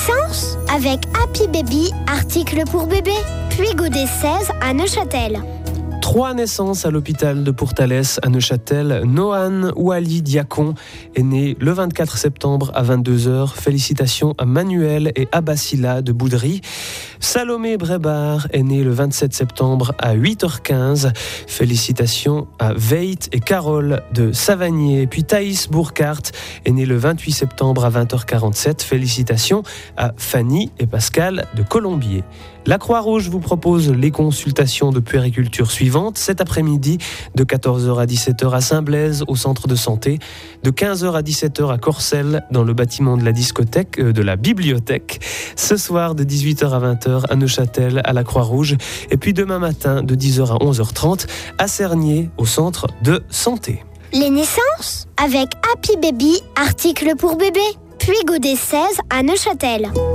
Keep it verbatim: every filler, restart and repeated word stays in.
naissances avec Happy Baby, article pour bébé. Puis Godet seize à Neuchâtel. Trois naissances à l'hôpital de Pourtalès à Neuchâtel. Nohan Ouali Diacon est né le vingt-quatre septembre à vingt-deux heures. Félicitations à Manuel et Abassila de Boudry. Salomé Brébar est né le vingt-sept septembre à huit heures quinze. Félicitations à Veit et Carole de Savagnier. Puis Thaïs Bourcart est né le vingt-huit septembre à vingt heures quarante-sept. Félicitations à Fanny et Pascal de Colombier. La Croix-Rouge vous propose les consultations de puériculture suivantes. Cet après-midi, de quatorze heures à dix-sept heures à Saint-Blaise, au centre de santé. De quinze heures à dix-sept heures à Corcelles, dans le bâtiment de la discothèque, euh, de la bibliothèque. Ce soir, de dix-huit heures à vingt heures à Neuchâtel, à la Croix-Rouge. Et puis demain matin, de dix heures à onze heures trente, à Cernier, au centre de santé. Les naissances avec Happy Baby, article pour bébé. Puis Godet seize à Neuchâtel.